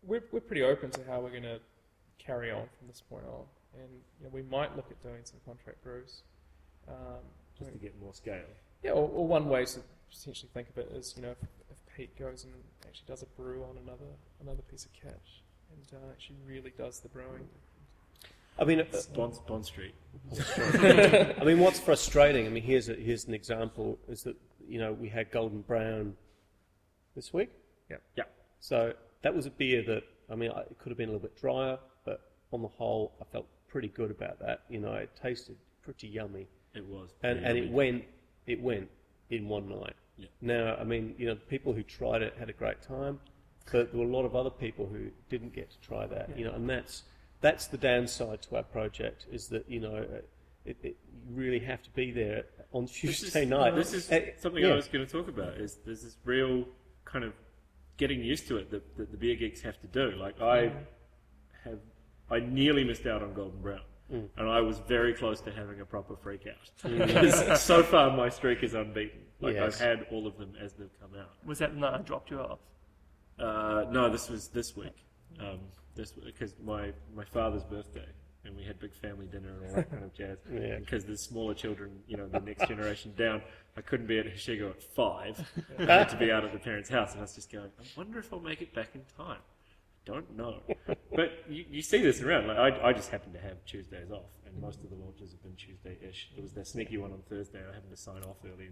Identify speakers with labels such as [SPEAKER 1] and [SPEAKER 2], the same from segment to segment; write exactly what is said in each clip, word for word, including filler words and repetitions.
[SPEAKER 1] we're we're pretty open to how we're going to carry on from this point on, and you know, we might look at doing some contract brews. Um,
[SPEAKER 2] Just to get more scale.
[SPEAKER 1] Yeah, or, or one way to potentially think of it is, you know, if, if Pete goes and actually does a brew on another another piece of kit, and uh, actually really does the brewing.
[SPEAKER 3] I mean, uh,
[SPEAKER 2] Bond, Bond Street.
[SPEAKER 3] I mean, what's frustrating? I mean, here's a, here's an example: is that you know we had Golden Brown this week.
[SPEAKER 1] Yeah.
[SPEAKER 2] Yeah.
[SPEAKER 3] So that was a beer that I mean, I- it could have been a little bit drier, but on the whole, I felt pretty good about that. You know, it tasted pretty yummy,
[SPEAKER 2] It was.
[SPEAKER 3] and
[SPEAKER 2] pretty
[SPEAKER 3] and
[SPEAKER 2] yummy.
[SPEAKER 3] it went it went in one night.
[SPEAKER 2] Yeah.
[SPEAKER 3] Now, I mean, you know, the people who tried it had a great time, but there were a lot of other people who didn't get to try that. You know, and that's that's the downside to our project is that you know, it, it, you really have to be there on Tuesday
[SPEAKER 2] this is,
[SPEAKER 3] night.
[SPEAKER 2] This is
[SPEAKER 3] Uh,
[SPEAKER 2] something
[SPEAKER 3] yeah.
[SPEAKER 2] I was going to talk about. Is there's this real kind of getting used to it that, that the beer geeks have to do. Like I have, I nearly missed out on Golden Brown,
[SPEAKER 3] Mm.
[SPEAKER 2] and I was very close to having a proper freak out. Because so far my streak is unbeaten. Like
[SPEAKER 3] Yes.
[SPEAKER 2] I've had all of them as they've come out.
[SPEAKER 4] Was that the night I dropped you off?
[SPEAKER 2] Uh, no, this was this week. Um, this because my my father's birthday, and we had big family dinner and all that kind of jazz.
[SPEAKER 3] Yeah.
[SPEAKER 2] Because there's smaller children, you know, the next generation down. I couldn't be at Hishigo at five. I had to be out at the parents' house, and I was just going, I wonder if I'll make it back in time. I don't know. But you, you see this around. Like I, I just happen to have Tuesdays off, and most of the launches have been Tuesday-ish. There was that sneaky one on Thursday. I happened to sign off early,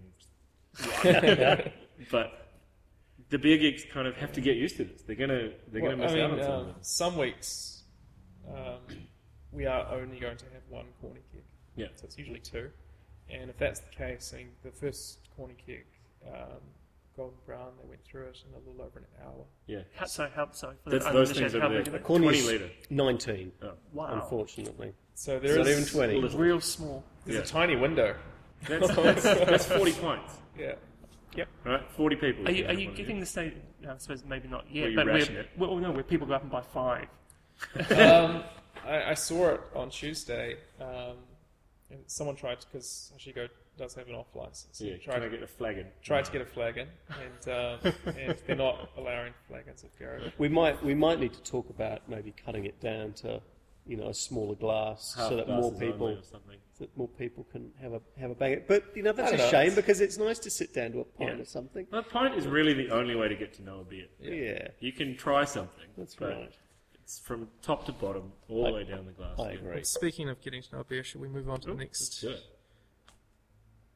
[SPEAKER 2] and but the beer geeks kind of have to get used to this. They're gonna they're
[SPEAKER 1] Well,
[SPEAKER 2] gonna miss
[SPEAKER 1] I
[SPEAKER 2] out
[SPEAKER 1] mean,
[SPEAKER 2] on some
[SPEAKER 1] um,
[SPEAKER 2] of them.
[SPEAKER 1] some weeks um, we are only going to have one corny keg.
[SPEAKER 2] Yeah.
[SPEAKER 1] So it's usually two. And if that's the case, I mean, the first corny keg, um, Golden Brown, they went through it in a little over an hour.
[SPEAKER 2] Yeah.
[SPEAKER 4] How, so how so? For
[SPEAKER 2] That's
[SPEAKER 4] the
[SPEAKER 2] those
[SPEAKER 4] uninitiated,
[SPEAKER 2] things
[SPEAKER 4] how
[SPEAKER 2] over
[SPEAKER 4] big
[SPEAKER 2] there.
[SPEAKER 4] are they?
[SPEAKER 3] Corny's
[SPEAKER 2] twenty litre.
[SPEAKER 3] nineteen,
[SPEAKER 2] Oh.
[SPEAKER 4] Wow,
[SPEAKER 3] unfortunately.
[SPEAKER 1] So
[SPEAKER 3] It's
[SPEAKER 1] there
[SPEAKER 3] not
[SPEAKER 1] is
[SPEAKER 3] even twenty.
[SPEAKER 2] Little.
[SPEAKER 4] real small.
[SPEAKER 1] there's
[SPEAKER 2] Yeah.
[SPEAKER 1] a tiny window.
[SPEAKER 2] That's, that's, that's forty pints.
[SPEAKER 1] Yeah.
[SPEAKER 2] Right? forty people.
[SPEAKER 4] Are you,
[SPEAKER 2] if
[SPEAKER 4] are
[SPEAKER 2] have
[SPEAKER 4] you
[SPEAKER 2] one of
[SPEAKER 4] getting
[SPEAKER 2] these.
[SPEAKER 4] the state? No, I suppose maybe not
[SPEAKER 2] Where
[SPEAKER 4] yet.
[SPEAKER 2] you
[SPEAKER 4] but
[SPEAKER 2] ration
[SPEAKER 4] where,
[SPEAKER 2] it.
[SPEAKER 4] well, no, where people go up and buy five.
[SPEAKER 1] um, I, I saw it on Tuesday. Um, and someone tried to, because Hashigo does have an off license.
[SPEAKER 2] Yeah,
[SPEAKER 1] tried,
[SPEAKER 2] can I get a flagon?
[SPEAKER 1] tried to get a flagon, and, um, and they're not allowing flagons at Garrett.
[SPEAKER 3] We might we might need to talk about maybe cutting it down to you know a smaller glass
[SPEAKER 2] Half
[SPEAKER 3] so that more
[SPEAKER 2] glasses only
[SPEAKER 3] people
[SPEAKER 2] or something.
[SPEAKER 3] so that more people can have a have a bang. But you know that's
[SPEAKER 1] I
[SPEAKER 3] a
[SPEAKER 1] don't know.
[SPEAKER 3] shame because it's nice to sit down to a pint
[SPEAKER 2] Yeah.
[SPEAKER 3] or something.
[SPEAKER 2] A pint is really the only way to get to know a beer.
[SPEAKER 3] Yeah,
[SPEAKER 2] You can try something.
[SPEAKER 3] that's
[SPEAKER 2] but
[SPEAKER 3] right.
[SPEAKER 2] It's from top to bottom, all the way down the glass.
[SPEAKER 3] I
[SPEAKER 2] yeah.
[SPEAKER 3] agree.
[SPEAKER 1] Speaking of getting to know a beer, should we move on to the
[SPEAKER 2] Let's
[SPEAKER 1] next
[SPEAKER 2] do it.